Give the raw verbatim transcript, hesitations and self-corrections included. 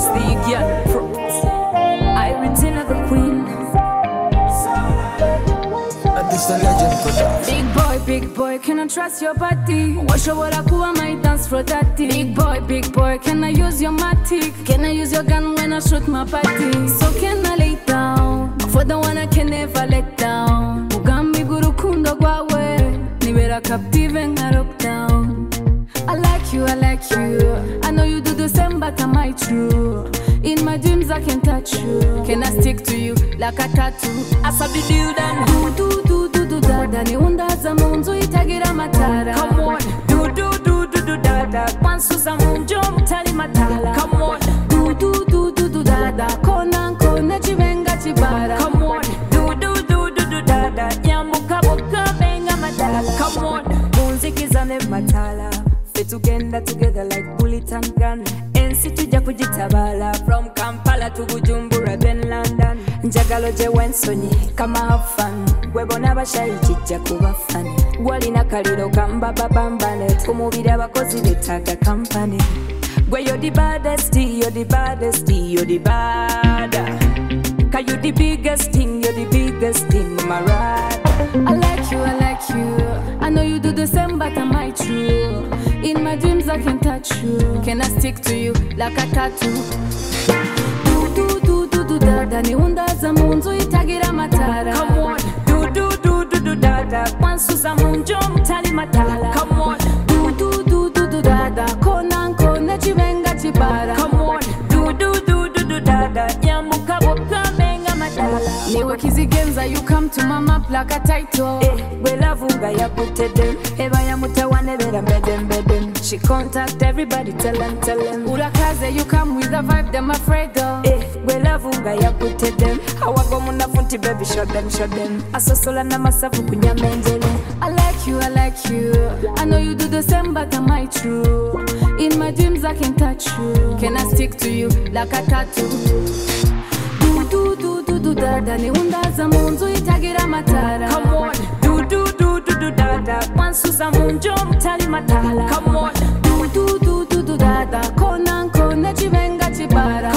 It's the girl fruit. I retain the queen. This a legend for that. Big boy, big boy, can I trust your body? Wash your water, kuwa my dance for that. Big boy, big boy, can I use your matic? Can I use your gun when I shoot my party? So can I lay down for the one I can never let down? Mugambi guru kundo gwawe, nibera captive and I look down. I like you, I like you. I know you do the same, but am I true? In my dreams I can touch you. Can I stick to you like a tattoo? I saw the deal done. Do do do do do dada. Ni undaza munzu itagira matara. Come on. Do do do do do dada. Kwansuza munjo mutali matala. Come on. Do do do do do dada. Kona nkone chivenga chibara. Come on. Do do do do do dada. Yamuka boka benga matala. Come on. Munziki zane matala. Fit together together like bullet and gun. Tuja kujitabala from Kampala to Bujumbura then London. Njagalo je wensonyi kama have fun. Webona bashayi kijja kuba fun. Walina kaliro kamba babambane. Kumubiri abakozi betaga company. Gwe you're the baddest, you're the baddest, you're the badder. Ka you the biggest thing, you're the biggest thing, my ride. I like you, I like you. I know you do the same, but am I true? In my dreams I can touch you. Can I stick to you like a tattoo? Do do do do do dada. Ni undaza munzu itagira matara. Come on. Do do do do do dada. Kwansuza munjo mutali matala. Come on. Do do do do do dada. Kona nkone chivenga chibara. Come on. Do do do do do dada. Yamuka boka benga matala. Niwe kizigenza you come to mama like a title. Eh, we lavunga ya putede. Eba ya mutawane bera mbede mbede. She contact everybody, tell them, tell them. Urakaze, you come with a vibe, them afraid of. Eh, we lavunga ya pute them. Hawago muna funti baby, show them, show them. Asosola na masafu kunya menjele. I like you, I like you. I know you do the same, but am I true? In my dreams I can touch you. Can I stick to you like a tattoo? Do do do do do dada. Ni undaza munzu itagira matara. Come on. Do do do do do dada. Kwansuza munjo mutali matala. Come on. Do do do do do dada. Kona nkone chivenga chibara.